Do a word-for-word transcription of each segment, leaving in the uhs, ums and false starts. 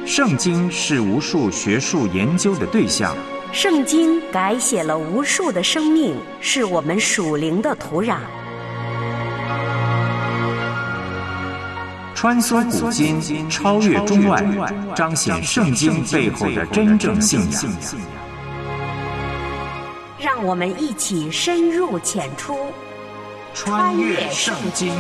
圣经是无数学术研究的对象， 圣经改写了无数的生命，是我们属灵的土壤。 穿梭古今，超越中外，彰显圣经背后的真正信仰。 让我们一起深入浅出， 穿越圣经。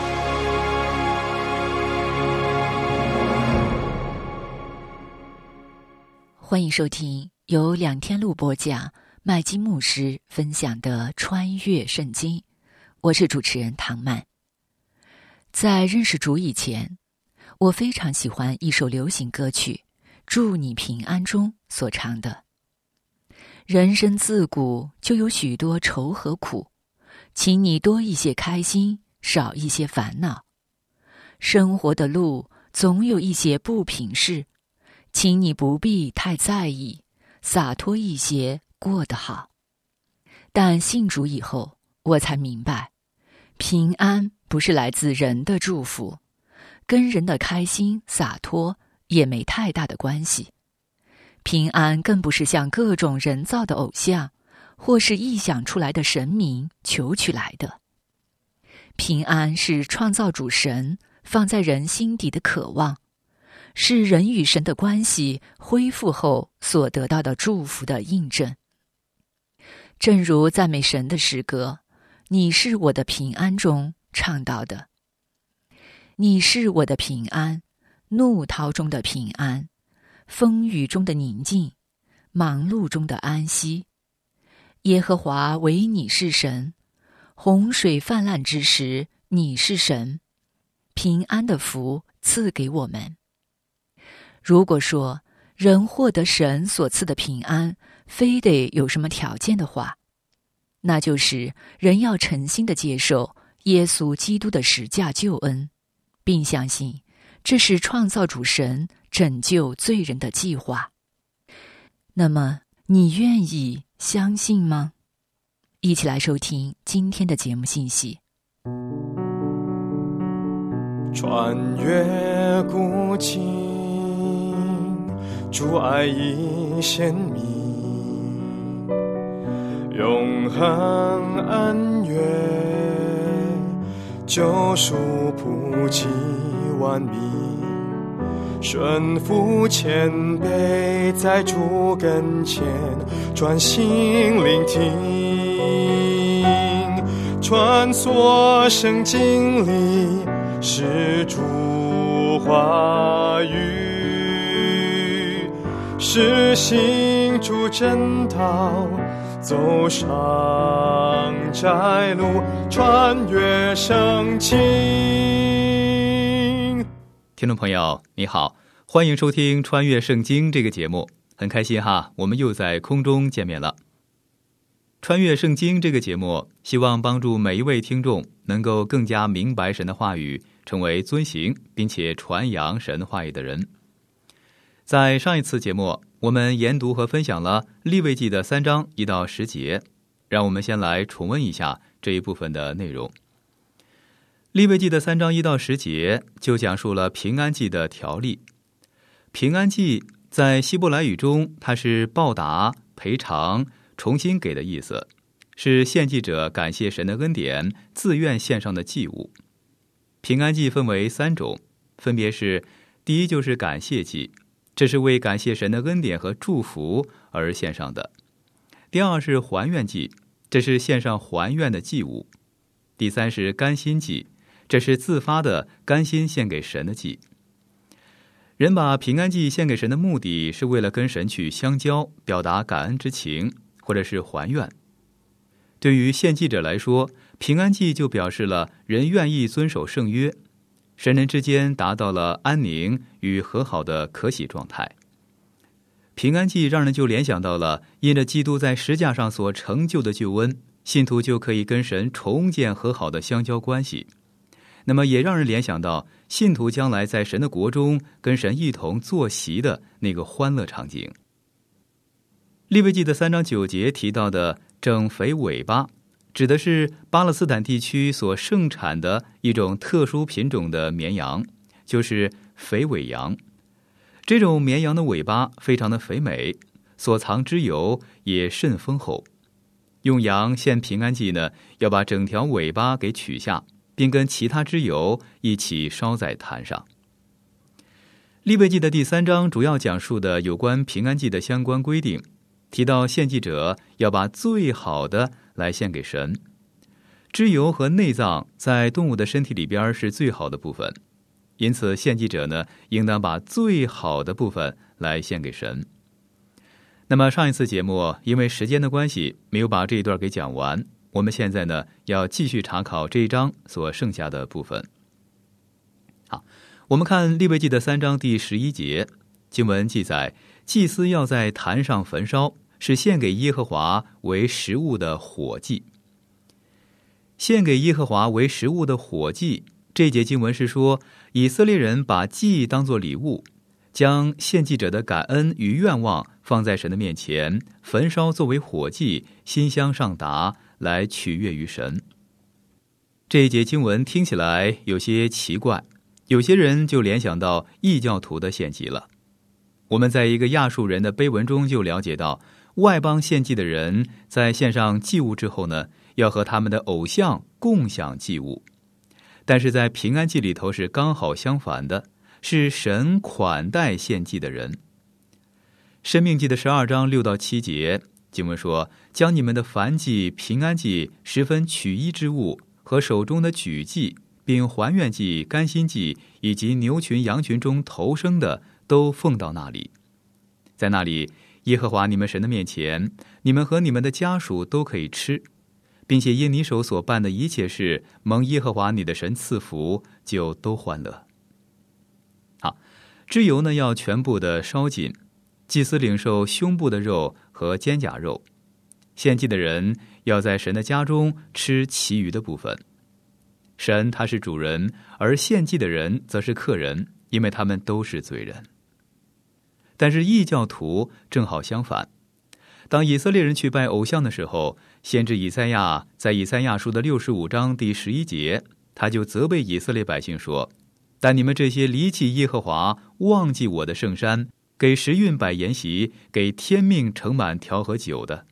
欢迎收听由两天路播讲、麦基牧师分享的《穿越圣经》，我是主持人唐曼。在认识主以前，我非常喜欢一首流行歌曲《祝你平安》中所唱的：人生自古就有许多愁和苦，请你多一些开心，少一些烦恼。生活的路总有一些不平事，请你不必太在意，洒脱一些，过得好。但信主以后，我才明白，平安不是来自人的祝福，跟人的开心洒脱也没太大的关系。平安更不是向各种人造的偶像或是臆想出来的神明求取来的。平安是创造主神放在人心底的渴望，是人与神的关系恢复后所得到的祝福的印证。正如赞美神的诗歌《你是我的平安》中唱到的：你是我的平安，怒涛中的平安，风雨中的宁静，忙碌中的安息。耶和华唯你是神，洪水泛滥之时你是神，平安的福赐给我们。如果说人获得神所赐的平安非得有什么条件的话，那就是人要诚心地接受耶稣基督的十架救恩，并相信这是创造主神拯救罪人的计划。那么你愿意相信吗？一起来收听今天的节目信息。 穿越古今，主爱已显明，永恒恩怨，救赎普及万民，顺服谦卑，在主跟前专心聆听，穿梭圣经里是主话语，是行主真道，走上窄路，穿越圣经。 听众朋友你好，欢迎收听穿越圣经这个节目，很开心哈，我们又在空中见面了。穿越圣经这个节目希望帮助每一位听众能够更加明白神的话语，成为遵行并且传扬神话语的人。在上一次节目，我们研读和分享了利未记的三章一到十节，让我们先来重温一下这一部分的内容。利未记的三章一到十节就讲述了平安祭的条例。平安祭在希伯来语中，它是报答、赔偿、重新给的意思，是献祭者感谢神的恩典自愿献上的祭物。平安祭分为三种，分别是：第一就是感谢祭，这是为感谢神的恩典和祝福而献上的；第二是还愿祭，这是献上还愿的祭物；第三是甘心祭，这是自发的甘心献给神的祭。人把平安祭献给神的目的是为了跟神去相交，表达感恩之情，或者是还愿。对于献祭者来说，平安祭就表示了人愿意遵守圣约，神人之间达到了安宁与和好的可喜状态。平安祭让人就联想到了因着基督在十架上所成就的救恩，信徒就可以跟神重建和好的相交关系。那么也让人联想到信徒将来在神的国中跟神一同坐席的那个欢乐场景。利未记的三章九节提到的整肥尾巴，指的是巴勒斯坦地区所盛产的一种特殊品种的绵羊，就是肥尾羊。 这种绵羊的尾巴非常的肥美，所藏之油也甚丰厚。用羊献平安祭呢，要把整条尾巴给取下，并跟其他脂油一起烧在坛上。利未记的第三章主要讲述的有关平安祭的相关规定，提到献祭者要把最好的来献给神。脂油和内脏在动物的身体里边是最好的部分，因此献祭者呢，应当把最好的部分来献给神。那么上一次节目因为时间的关系没有把这一段给讲完，我们现在呢要继续查考这一章所剩下的部分。好，我们看利未记的三章第十一节，经文记载，祭司要在坛上焚烧，是献给耶和华为食物的火祭。献给耶和华为食物的火祭，这节经文是说，以色列人把祭当作礼物，将献祭者的感恩与愿望放在神的面前，焚烧作为火祭，馨香上达，来取悦于神。这一节经文听起来有些奇怪，有些人就联想到异教徒的献祭了。我们在一个亚述人的碑文中就了解到，外邦献祭的人在献上祭物之后呢，要和他们的偶像共享祭物。但是在平安祭里头是刚好相反的，是神款待献祭的人。申命记的十二章六到七节，经文说，将你们的燔祭、平安祭、十分取一之物和手中的举祭，并还愿祭、甘心祭以及牛群羊群中头生的，都奉到那里。在那里，耶和华你们神的面前，你们和你们的家属都可以吃，并且因你手所办的一切事，蒙耶和华你的神赐福，就都欢乐。好，脂油呢要全部的烧尽，祭司领受胸部的肉和肩胛肉，献祭的人要在神的家中吃其余的部分。神他是主人，而献祭的人则是客人，因为他们都是罪人。但是异教徒正好相反，当以色列人去拜偶像的时候，先知以赛亚在以赛亚书的六十五章第十一节，他就责备以色列百姓说，但你们这些离弃耶和华，忘记我的圣山，给时运摆筵席，给天命盛满调和酒的。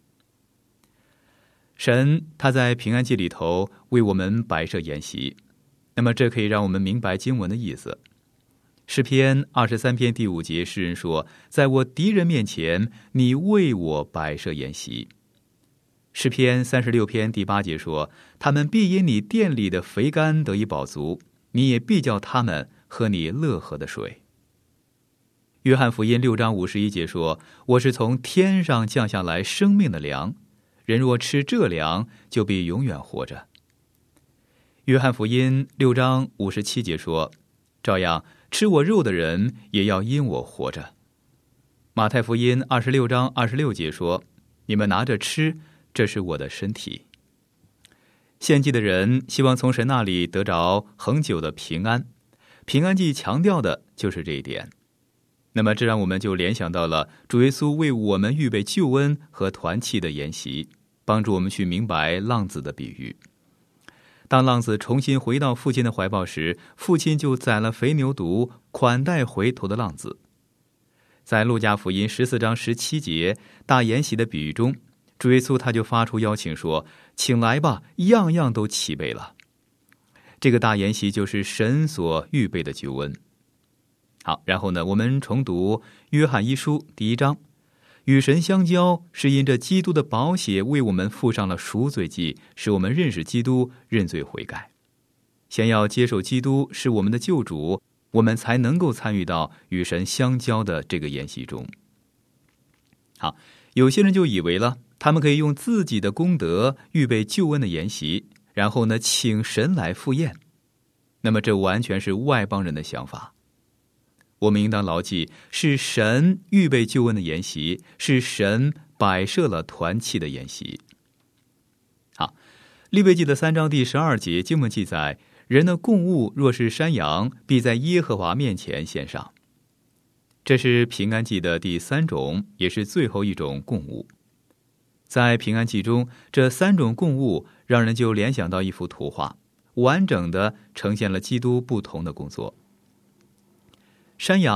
神他在平安祭里头为我们摆设筵席，那么这可以让我们明白经文的意思。诗篇二十三篇第五节，诗人说，在我敌人面前，你为我摆设筵席。诗篇三十六篇第八节说，他们必因你殿里的肥甘得以饱足，你也必叫他们喝你乐河的水。约翰福音六章五十一节说，我是从天上降下来生命的粮，人若吃这粮，就必永远活着。约翰福音六章五十七节说，照样吃我肉的人也要因我活着。马太福音二十六章二十六节说，你们拿着吃，这是我的身体。献祭的人希望从神那里得着恒久的平安，平安祭强调的就是这一点。那么这让我们就联想到了主耶稣为我们预备救恩和团契的筵席，帮助我们去明白浪子的比喻。当浪子重新回到父亲的怀抱时，父亲就宰了肥牛犊，款待回头的浪子。在路加福音十四章十七节大筵席的比喻中，主耶稣他就发出邀请说，请来吧，样样都齐备了。这个大筵席就是神所预备的救恩。好，然后呢，我们重读约翰一书第一章，与神相交是因着基督的宝血为我们付上了赎罪祭，使我们认识基督，认罪悔改。先要接受基督是我们的救主，我们才能够参与到与神相交的这个筵席中。好，有些人就以为了他们可以用自己的功德预备救恩的筵席，然后呢请神来赴宴。那么这完全是外邦人的想法。我们应当牢记，是神预备救恩的筵席，是神摆设了团契的筵席。好，利未记的三章第十二节经文记载，人的供物若是山羊，必在耶和华面前献上。这是平安祭的第三种，也是最后一种供物。在平安祭中，这三种供物让人就联想到一幅图画，完整的呈现了基督不同的工作。山羊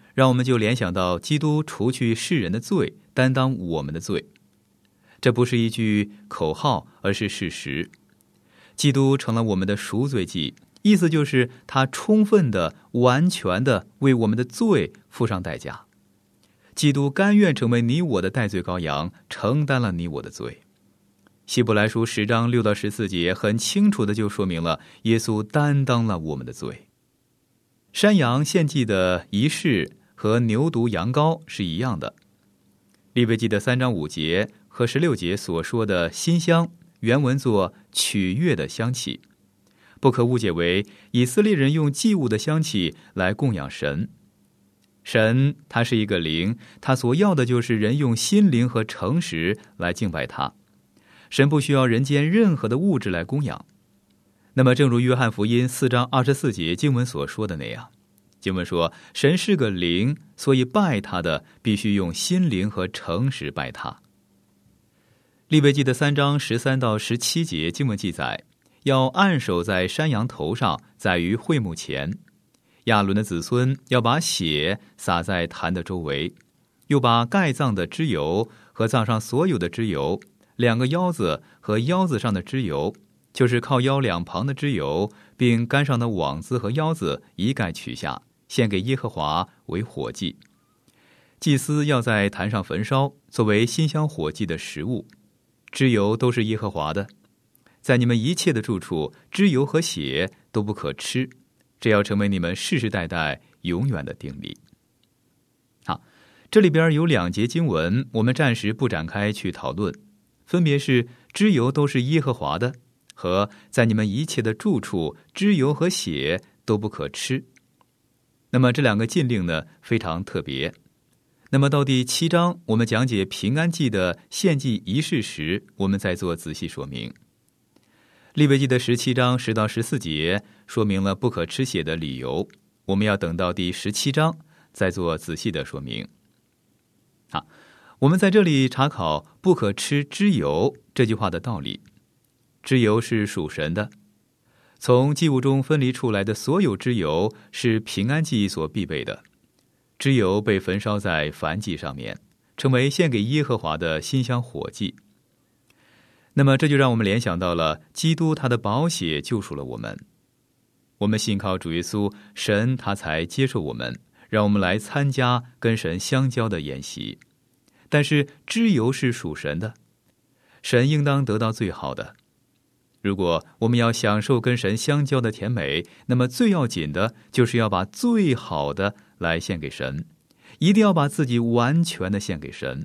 让我们就联想到基督除去世人的罪，担当我们的罪。这不是一句口号，而是事实。基督成了我们的赎罪祭，意思就是他充分的、完全的为我们的罪付上代价。基督甘愿成为你我的代罪羔羊，承担了你我的罪。希伯来书十章六到十四节很清楚的就说明了耶稣担当了我们的罪。山羊献祭的仪式和牛犊羊羔是一样的。利未记的三章五节和十六节所说的馨香，原文作取悦的香气，不可误解为以色列人用祭物的香气来供养神。神他是一个灵，他所要的就是人用心灵和诚实来敬拜他。神不需要人间任何的物质来供养。那么正如约翰福音四章二十四节经文所说的那样，经文说神是个灵，所以拜他的必须用心灵和诚实拜他。利未记的三章十三到十七节经文记载，要按手在山羊头上，在于会幕前。亚伦的子孙要把血洒在坛的周围，又把盖脏的脂油和脏上所有的脂油，两个腰子和腰子上的脂油，就是靠腰两旁的脂油，并杆上的网子和腰子一概取下，献给耶和华为火祭。祭司要在坛上焚烧，作为馨香火祭的食物。脂油都是耶和华的，在你们一切的住处，脂油和血都不可吃，这要成为你们世世代代永远的定例。好，这里边有两节经文，我们暂时不展开去讨论，分别是脂油都是耶和华的，和在你们一切的住处，脂油和血都不可吃。那么这两个禁令呢，非常特别。那么到第七章，我们讲解平安祭的献祭仪式时，我们再做仔细说明。利未记的十七章十到十四节说明了不可吃血的理由，我们要等到第十七章再做仔细的说明。好，我们在这里查考不可吃脂油这句话的道理。脂油是属神的，从祭物中分离出来的所有脂油是平安祭所必备的。脂油被焚烧在燔祭上面，成为献给耶和华的馨香火祭。那么这就让我们联想到了基督他的宝血救赎了我们。我们信靠主耶稣，神他才接受我们，让我们来参加跟神相交的筵席。但是脂油是属神的，神应当得到最好的。如果我们要享受跟神相交的甜美，那么最要紧的就是要把最好的来献给神，一定要把自己完全的献给神。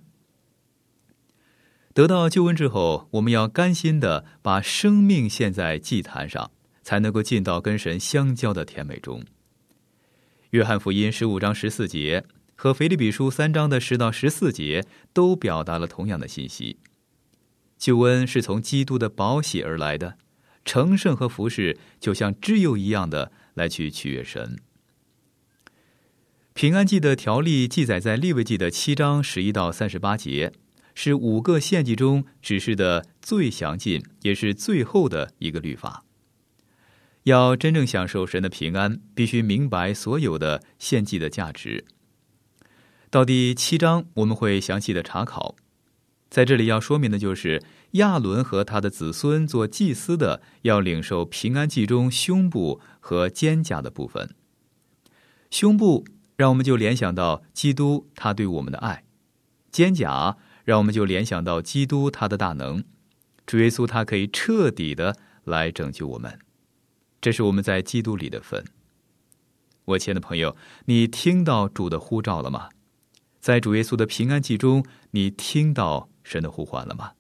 得到救恩之后，我们要甘心的把生命献在祭坛上，才能够进到跟神相交的甜美中。约翰福音十五章十四节和腓立比书三章的十到十四节都表达了同样的信息。救恩是从基督的宝血而来的，成圣和服侍就像脂油一样的来去取悦神。平安祭的条例记载在利未记的七章十一到三十八节，是五个献祭中指示的最详尽也是最后的一个律法。要真正享受神的平安，必须明白所有的献祭的价值。到第七章我们会详细的查考。在这里要说明的就是亚伦和他的子孙做祭司的要领受平安祭中胸部和肩胛的部分。胸部让我们就联想到基督他对我们的爱，肩胛让我们就联想到基督他的大能，主耶稣他可以彻底的来拯救我们，这是我们在基督里的份。我亲爱的朋友，你听到主的呼召了吗？在主耶稣的平安祭中，你听到神的呼唤了吗？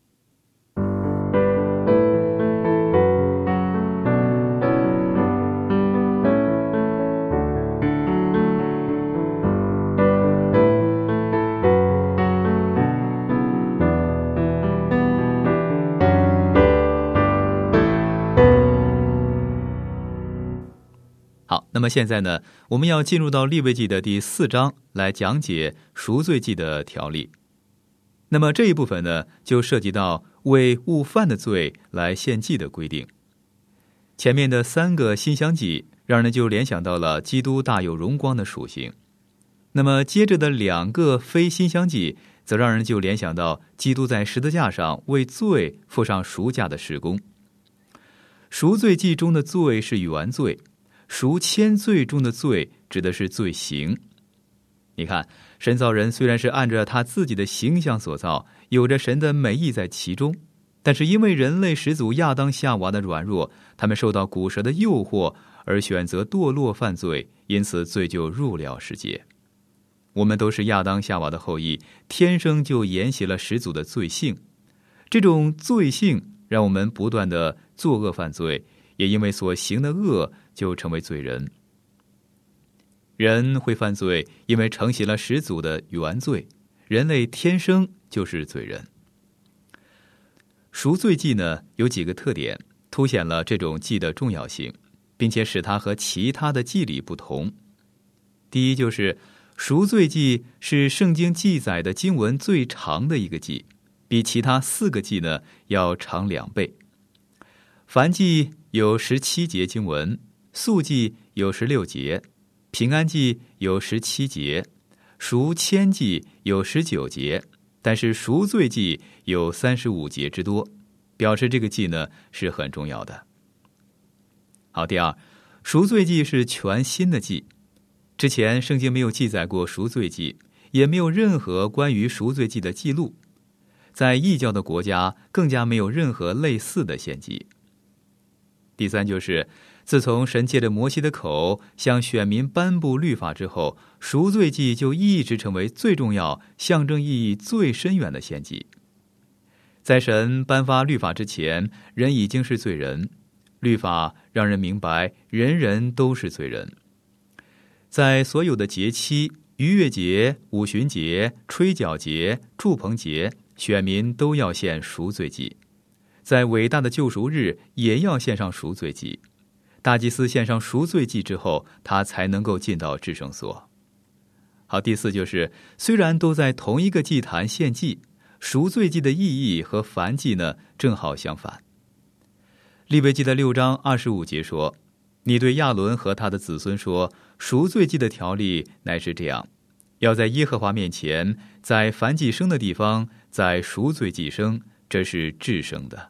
好，那么现在呢，我们要进入到利未记的第四章来讲解赎罪祭的条例。那么这一部分呢，就涉及到为误犯的罪来献祭的规定。前面的三个馨香祭让人就联想到了基督大有荣光的属性。 那么接着的两个非馨香祭则让人就联想到基督在十字架上为罪付上赎价的事工。赎罪祭中的罪是原罪，赎愆罪中的罪指的是罪行。你看，神造人虽然是按着他自己的形象所造，有着神的美意在其中，但是因为人类始祖亚当夏娃的软弱，他们受到古蛇的诱惑而选择堕落犯罪，因此罪就入了世界。我们都是亚当夏娃的后裔，天生就沿袭了始祖的罪性。这种罪性让我们不断的作恶犯罪，也因为所行的恶就成为罪人。人会犯罪，因为承袭了始祖的原罪，人类天生就是罪人。赎罪祭呢，有几个特点，凸显了这种祭的重要性，并且使它和其他的祭礼不同。第一，就是赎罪祭是圣经记载的经文最长的一个祭，比其他四个祭呢要长两倍。燔祭有十七节经文，素祭有十六节，平安祭有十七节，赎愆祭有十九节，但是赎罪祭有三十五节之多，表示这个祭呢是很重要的。好，第二，赎罪祭是全新的祭，之前圣经没有记载过赎罪祭，也没有任何关于赎罪祭的记录，在异教的国家更加没有任何类似的献祭。第三，就是自从神借着摩西的口向选民颁布律法之后，赎罪祭就一直成为最重要、象征意义最深远的献祭。在神颁发律法之前，人已经是罪人，律法让人明白人人都是罪人。在所有的节期，逾越节、五旬节、吹角节、住棚节，选民都要献赎罪祭。在伟大的救赎日也要献上赎罪祭，大祭司献上赎罪祭之后，他才能够进到至圣所。好，第四，就是虽然都在同一个祭坛献祭，赎罪祭的意义和燔祭呢正好相反。利未记的六章二十五节说，你对亚伦和他的子孙说，赎罪祭的条例乃是这样，要在耶和华面前，在燔祭生的地方，在赎罪祭生，这是至圣的。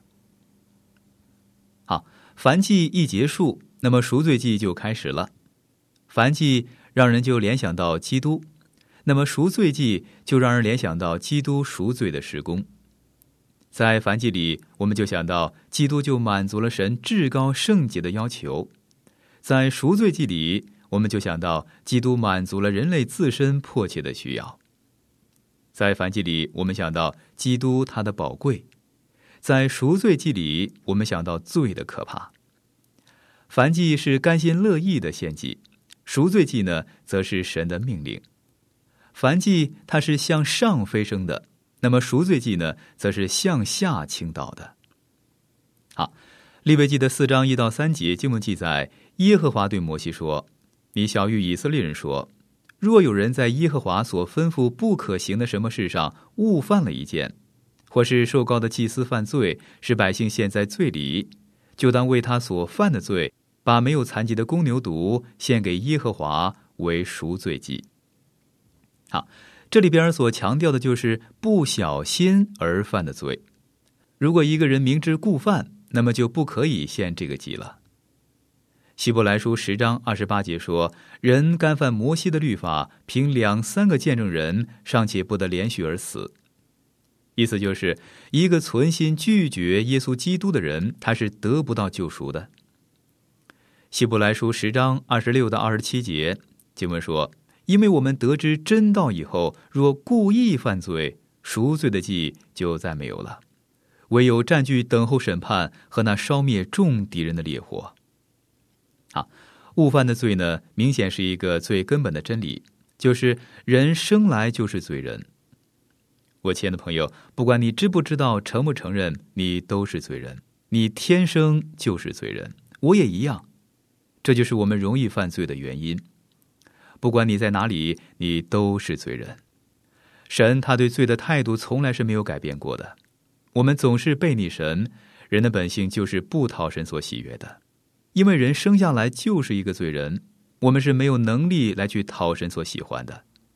好，燔祭一结束，那么赎罪祭就开始了。燔祭让人就联想到基督，那么赎罪祭就让人联想到基督赎罪的事工。在燔祭里，我们就想到基督就满足了神至高圣洁的要求；在赎罪祭里，我们就想到基督满足了人类自身迫切的需要。在燔祭里，我们想到基督他的宝贵；在赎罪祭里，我们想到罪的可怕。燔祭是甘心乐意的献祭，赎罪祭呢，则是神的命令。燔祭它是向上飞升的，那么赎罪祭呢，则是向下倾倒的。好，利未记的四章一到三节经文记载，耶和华对摩西说：“你晓谕以色列人说，若有人在耶和华所吩咐不可行的什么事上误犯了一件，或是受膏的祭司犯罪，使百姓陷在罪里，就当为他所犯的罪，把没有残疾的公牛犊献给耶和华为赎罪祭。”好，这里边所强调的就是不小心而犯的罪。如果一个人明知故犯，那么就不可以献这个祭了。希伯来书十章二十八节说，人干犯摩西的律法，凭两三个见证人尚且不得连续而死。意思就是一个存心拒绝耶稣基督的人，他是得不到救赎的。希伯来书十章二十六到二十七节经文说，因为我们得知真道以后，若故意犯罪，赎罪的祭就再没有了，唯有占据等候审判和那烧灭众敌人的烈火。好，误犯的罪呢，明显是一个最根本的真理，就是人生来就是罪人。我亲爱的朋友，不管你知不知道，承不承认，你都是罪人，你天生就是罪人，我也一样。这就是我们容易犯罪的原因。不管你在哪里，你都是罪人。神他对罪的态度从来是没有改变过的。我们总是背逆神，人的本性就是不讨神所喜悦的。因为人生下来就是一个罪人，我们是没有能力来去讨神所喜欢的。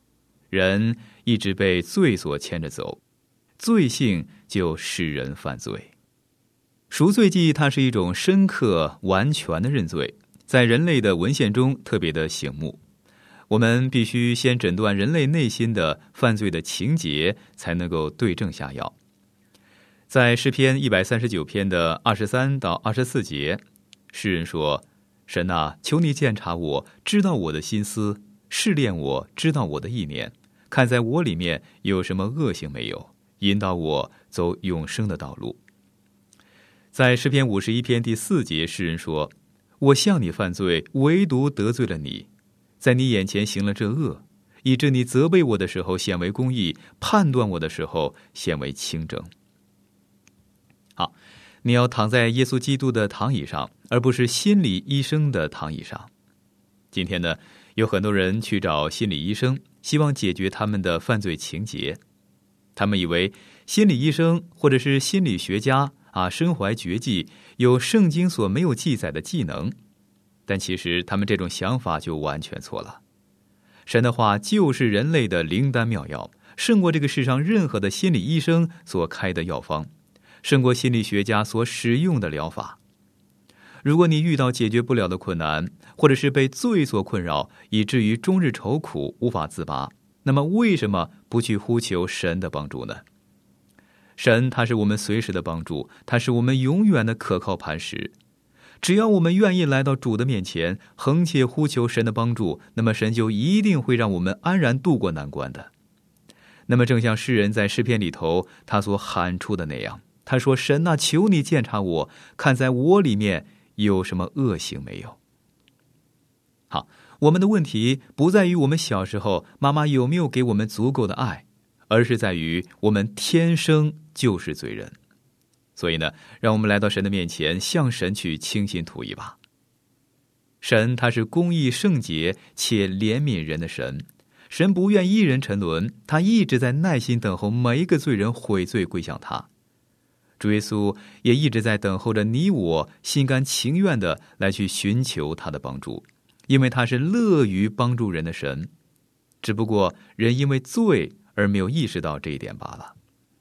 人一直被罪所牵着走，罪性就使人犯罪。赎罪记它是一种深刻完全的认罪，在人类的文献中特别的醒目。我们必须先诊断人类内心的犯罪的情节，才能够对症下药。在诗篇一百三十九篇的二十三到二十四节，诗人说：神啊，求你鉴察我，知道我的心思，试炼我，知道我的意念，看在我里面有什么恶行没有，引导我走永生的道路。在诗篇五十一篇第四节，诗人说：我向你犯罪，唯独得罪了你，在你眼前行了这恶，以致你责备我的时候显为公义，判断我的时候显为清正。好，你要躺在耶稣基督的躺椅上，而不是心理医生的躺椅上。今天呢，有很多人去找心理医生，希望解决他们的犯罪情节。他们以为心理医生或者是心理学家啊，身怀绝技，有圣经所没有记载的技能。但其实他们这种想法就完全错了。神的话就是人类的灵丹妙药，胜过这个世上任何的心理医生所开的药方，胜过心理学家所使用的疗法。如果你遇到解决不了的困难，或者是被罪所困扰，以至于终日愁苦无法自拔，那么为什么不去呼求神的帮助呢？神他是我们随时的帮助，他是我们永远的可靠磐石。只要我们愿意来到主的面前，横切呼求神的帮助，那么神就一定会让我们安然度过难关的。那么正像诗人在诗篇里头他所喊出的那样，他说：神啊，求你鉴察我，看在我里面有什么恶行没有。好，我们的问题不在于我们小时候妈妈有没有给我们足够的爱，而是在于我们天生就是罪人。所以呢，让我们来到神的面前，向神去倾心吐意吧。神他是公义圣洁且怜悯人的神，神不愿一人沉沦，他一直在耐心等候每一个罪人悔罪归向他。主耶稣也一直在等候着你我心甘情愿的来去寻求他的帮助，因为他是乐于帮助人的神，只不过人因为罪而没有意识到这一点罢了。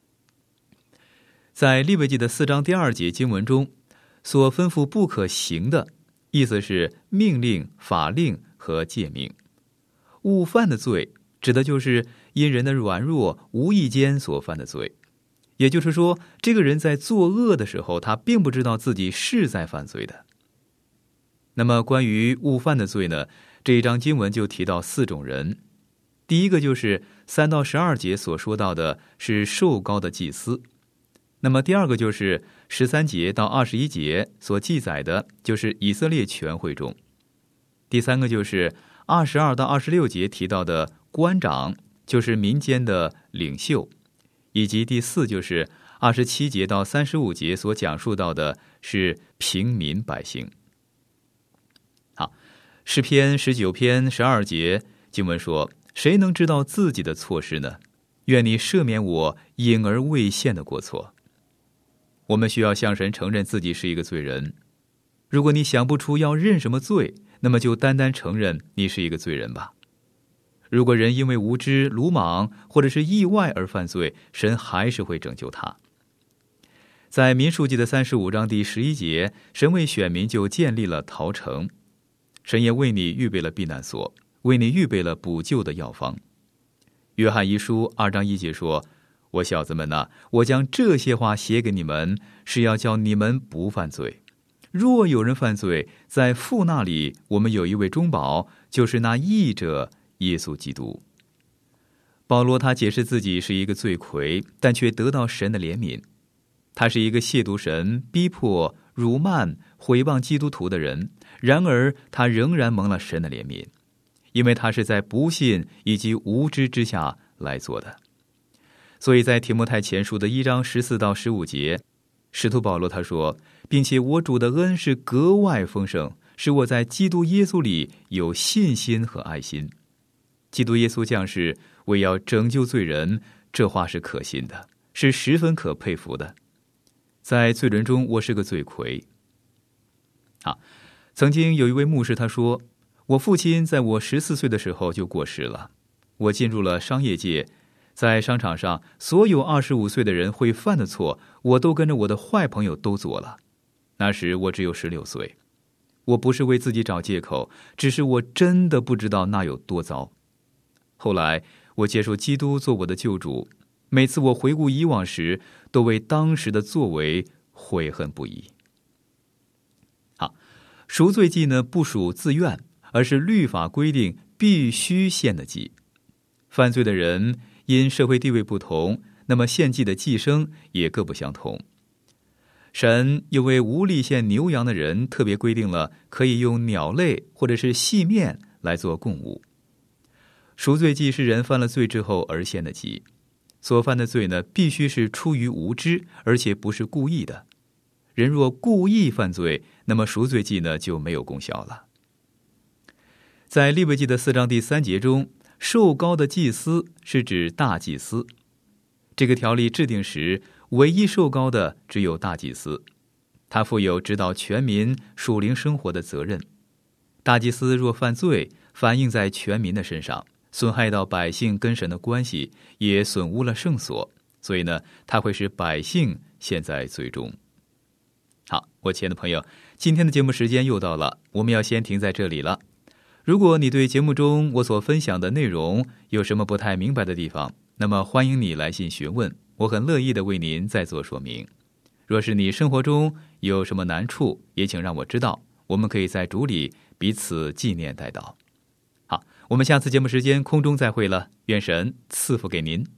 在利未记的四章第二节经文中，所吩咐不可行的，意思是命令、法令和诫命。误犯的罪指的就是因人的软弱无意间所犯的罪，也就是说，这个人在作恶的时候，他并不知道自己是在犯罪的。那么关于误犯的罪呢，这一章经文就提到四种人。第一个就是三到十二节所说到的是受膏的祭司。那么第二个就是十三节到二十一节所记载的，就是以色列全会众。第三个就是二十二到二十六节提到的官长，就是民间的领袖，以及第四就是二十七节到三十五节所讲述到的是平民百姓。好，诗篇十九篇十二节经文说：谁能知道自己的错事呢？愿你赦免我隐而未现的过错。我们需要向神承认自己是一个罪人。如果你想不出要认什么罪，那么就单单承认你是一个罪人吧。如果人因为无知、鲁莽或者是意外而犯罪，神还是会拯救他。在民数记的三十五章第十一节，神为选民就建立了逃城，神也为你预备了避难所，为你预备了补救的药方。约翰一书二章一节说：我小子们哪，我将这些话写给你们，是要叫你们不犯罪。若有人犯罪，在父那里我们有一位中保，就是那义者耶稣基督。保罗他解释自己是一个罪魁，但却得到神的怜悯。他是一个亵渎神、逼迫、辱骂、毁谤基督徒的人，然而他仍然蒙了神的怜悯，因为他是在不信以及无知之下来做的。所以在提摩太前书的一章十四到十五节，使徒保罗他说：并且我主的恩是格外丰盛，使我在基督耶稣里有信心和爱心。基督耶稣降世为要拯救罪人，这话是可信的，是十分可佩服的。在罪人中，我是个罪魁。好，曾经有一位牧师他说：我父亲在我十四岁的时候就过世了， 我进入了商业界，在商场上，所有二十五岁的人会犯的错，我都跟着我的坏朋友都做了。那时我只有十六岁。我不是为自己找借口，只是我真的不知道那有多糟。后来我接受基督做我的救主，每次我回顾以往时，都为当时的作为悔恨不已。好，赎罪祭呢，不属自愿，而是律法规定必须献的祭。犯罪的人因社会地位不同，那么献祭的祭牲也各不相同。神又为无力献牛羊的人特别规定了可以用鸟类或者是细面来做供物。赎罪祭是人犯了罪之后而献的祭，所犯的罪呢，必须是出于无知，而且不是故意的。人若故意犯罪，那么赎罪祭呢就没有功效了。在利未记的四章第三节中，受膏的祭司是指大祭司。这个条例制定时，唯一受膏的只有大祭司，他负有指导全民属灵生活的责任。大祭司若犯罪，反映在全民的身上，损害到百姓跟神的关系，也损污了圣所，所以呢，他会使百姓陷在罪中。好，我亲爱的朋友，今天的节目时间又到了，我们要先停在这里了。如果你对节目中我所分享的内容有什么不太明白的地方，那么欢迎你来信询问，我很乐意的为您再做说明。若是你生活中有什么难处，也请让我知道，我们可以在主里彼此纪念代祷。好，我们下次节目时间空中再会了，愿神赐福给您。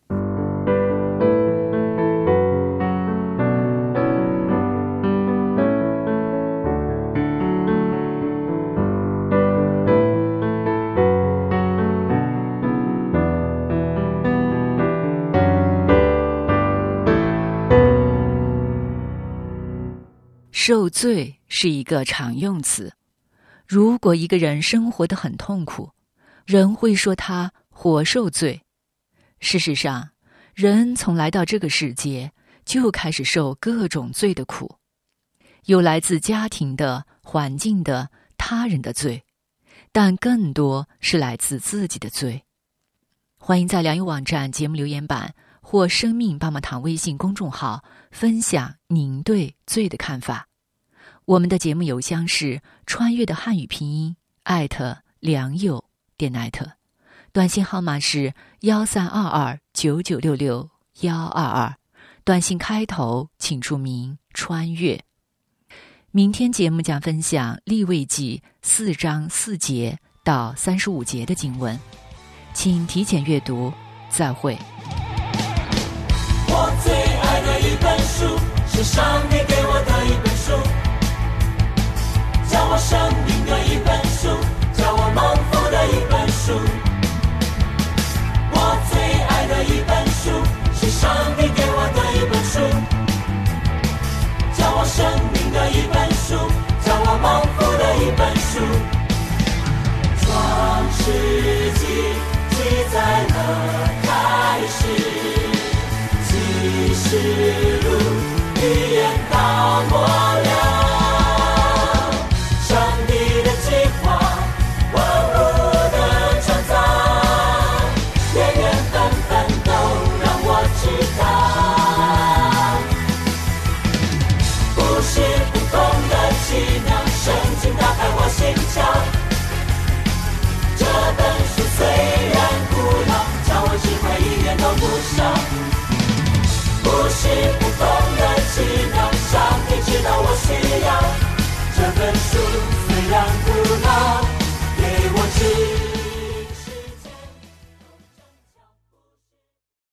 受罪是一个常用词。如果一个人生活得很痛苦，人会说他活受罪。事实上，人从来到这个世界就开始受各种罪的苦，有来自家庭的、环境的、他人的罪，但更多是来自自己的罪。欢迎在良友网站节目留言板或生命棒棒糖微信公众号分享您对罪的看法。我们的节目邮箱是穿越的汉语拼音艾特良友点艾特，短信号码是幺三二二九九六六幺二二，短信开头请注明穿越。明天节目将分享利未记四章四节到三十五节的经文，请提前阅读。再会。 我最爱的一本书是上帝给我的一本书，教我生命的一本书，教我蒙福的一本书。我最爱的一本书是上帝给我的一本书，教我生命的一本书，教我蒙福的一本书。创世纪记载了开始，启示